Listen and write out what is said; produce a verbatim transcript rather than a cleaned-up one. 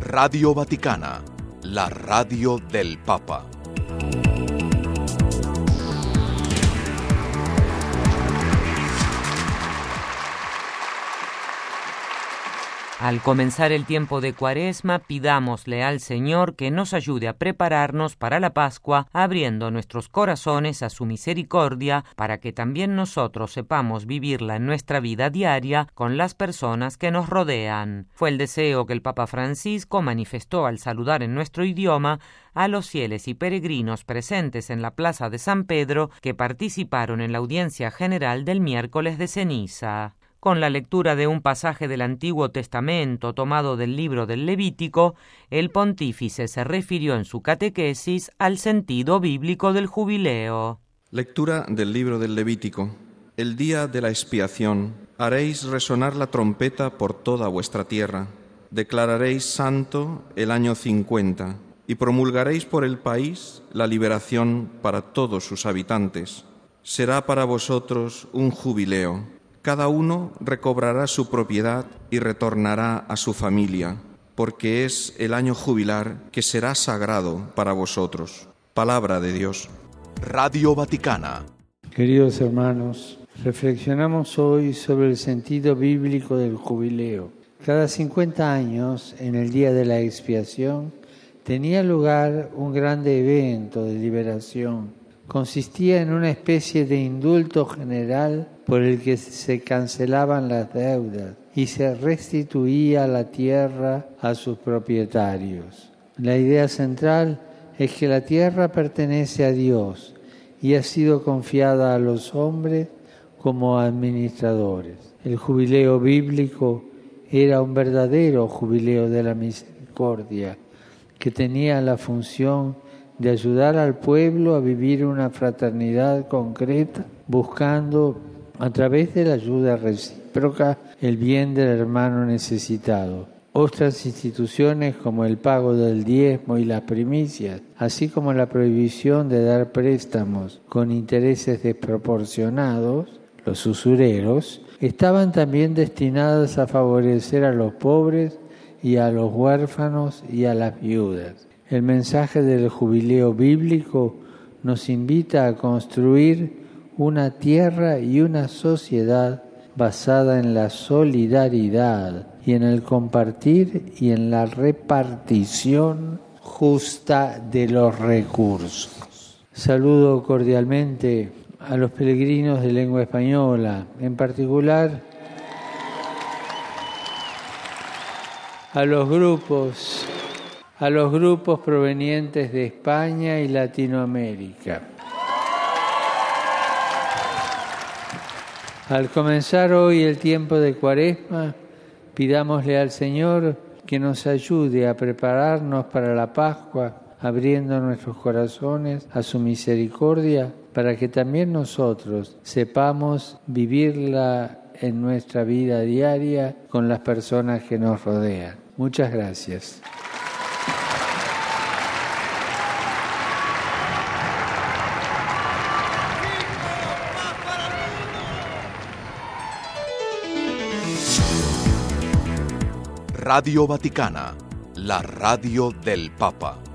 Radio Vaticana, la radio del Papa. Al comenzar el tiempo de Cuaresma, pidámosle al Señor que nos ayude a prepararnos para la Pascua, abriendo nuestros corazones a su misericordia, para que también nosotros sepamos vivirla en nuestra vida diaria con las personas que nos rodean. Fue el deseo que el Papa Francisco manifestó al saludar en nuestro idioma a los fieles y peregrinos presentes en la Plaza de San Pedro que participaron en la audiencia general del miércoles de ceniza. Con la lectura de un pasaje del Antiguo Testamento tomado del libro del Levítico, el pontífice se refirió en su catequesis al sentido bíblico del jubileo. Lectura del libro del Levítico. El día de la expiación haréis resonar la trompeta por toda vuestra tierra. Declararéis santo el año cincuenta y promulgaréis por el país la liberación para todos sus habitantes. Será para vosotros un jubileo. Cada uno recobrará su propiedad y retornará a su familia, porque es el año jubilar que será sagrado para vosotros. Palabra de Dios. Radio Vaticana. Queridos hermanos, reflexionamos hoy sobre el sentido bíblico del jubileo. Cada cincuenta años, en el día de la expiación, tenía lugar un grande evento de liberación. Consistía en una especie de indulto general por el que se cancelaban las deudas y se restituía la tierra a sus propietarios. La idea central es que la tierra pertenece a Dios y ha sido confiada a los hombres como administradores. El jubileo bíblico era un verdadero jubileo de la misericordia que tenía la función de ayudar al pueblo a vivir una fraternidad concreta, buscando a través de la ayuda recíproca el bien del hermano necesitado. Otras instituciones como el pago del diezmo y las primicias, así como la prohibición de dar préstamos con intereses desproporcionados, los usureros, estaban también destinadas a favorecer a los pobres y a los huérfanos y a las viudas. El mensaje del jubileo bíblico nos invita a construir una tierra y una sociedad basada en la solidaridad y en el compartir y en la repartición justa de los recursos. Saludo cordialmente a los peregrinos de lengua española, en particular a los grupos a los grupos provenientes de España y Latinoamérica. Al comenzar hoy el tiempo de Cuaresma, pidámosle al Señor que nos ayude a prepararnos para la Pascua, abriendo nuestros corazones a su misericordia, para que también nosotros sepamos vivirla en nuestra vida diaria con las personas que nos rodean. Muchas gracias. Radio Vaticana, la radio del Papa.